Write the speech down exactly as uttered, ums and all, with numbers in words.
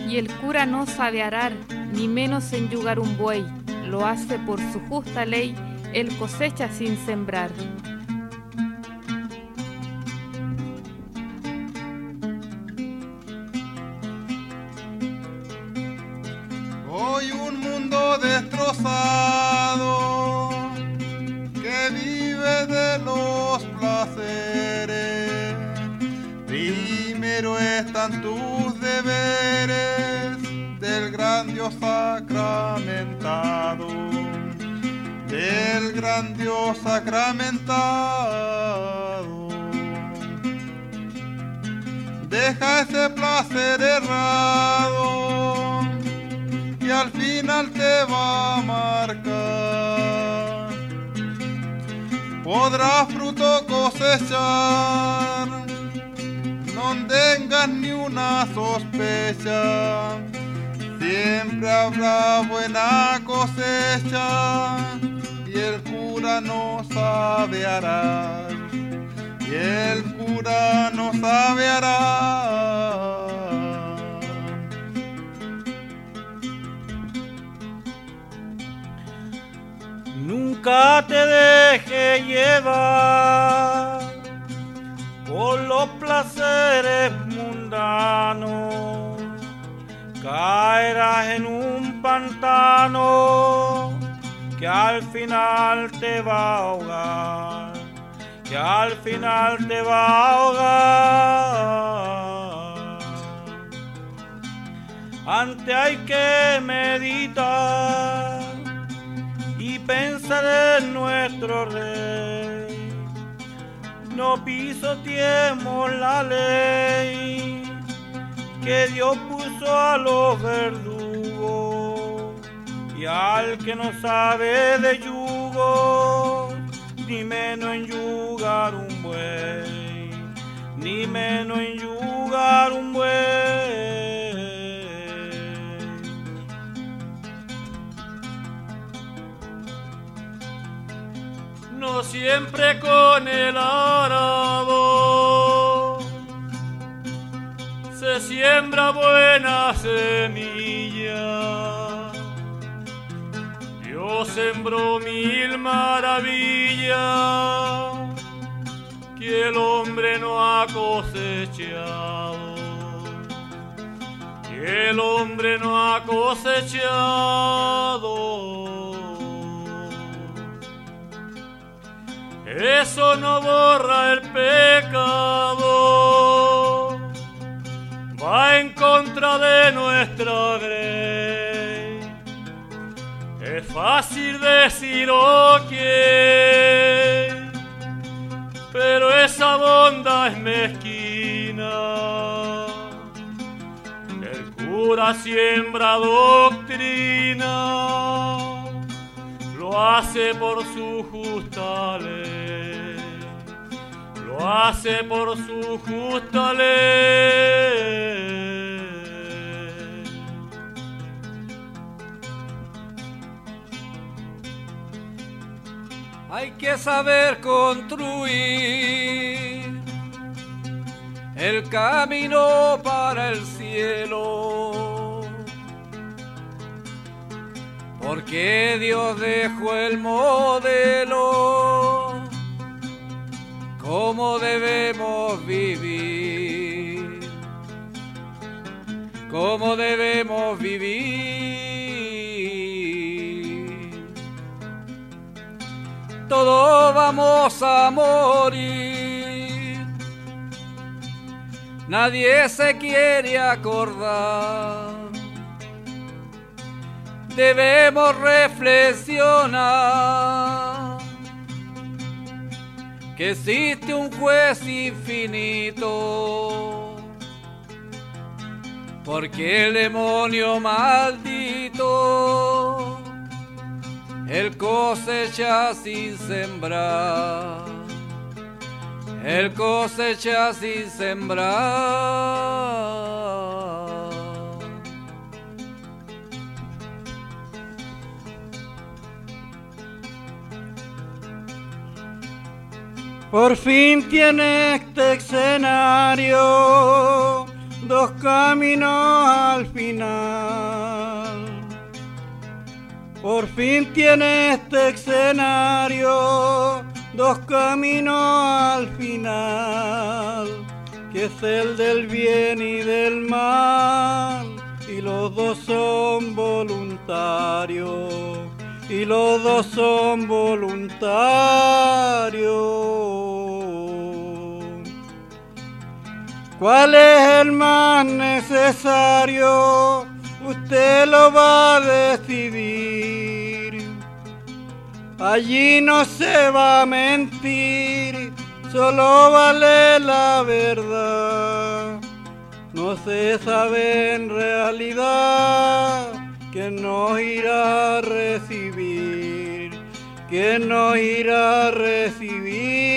Y el cura no sabe arar, ni menos enyugar un buey, lo hace por su justa ley, él cosecha sin sembrar. Hoy un mundo destrozado que vive de los placeres. Primero están tus deberes del gran Dios sacramentado, del gran Dios sacramentado. Deja ese placer errado y al final te va a marcar. Podrás fruto cosechar, no tengas ni una sospecha. Siempre habrá buena cosecha y el cura no sabe arar. Y el cura no sabe arar. Nunca te dejes llevar por los placeres mundanos. Caerás en un pantano que al final te va a ahogar, que al final te va a ahogar. Antes hay que meditar y pensar en nuestro rey. No pisoteemos la ley que Dios puso a los verdugos, y al que no sabe de yugo, ni menos en yugar un buey, ni menos en yugar un buey. No siempre con el arado se siembra buena semilla. Dios sembró mil maravillas que el hombre no ha cosechado, que el hombre no ha cosechado. Eso no borra el pecado, va en contra de nuestra ley. Es fácil decir ok, pero esa bondad es mezquina. El cura siembra doctrina, lo hace por su justa ley, lo hace por su justa ley. Hay que saber construir el camino para el cielo, porque Dios dejó el modelo, cómo debemos vivir, cómo debemos vivir. Todos vamos a morir, nadie se quiere acordar. Debemos reflexionar que existe un juez infinito, porque el demonio maldito él cosecha sin sembrar, él cosecha sin sembrar. Por fin tiene este escenario dos caminos al final. Por fin tiene este escenario dos caminos al final, que es el del bien y del mal, y los dos son voluntarios, y los dos son voluntarios. ¿Cuál es el más necesario? Usted lo va a decidir. Allí no se va a mentir, solo vale la verdad. No se sabe en realidad quién nos irá a recibir, quién nos irá a recibir.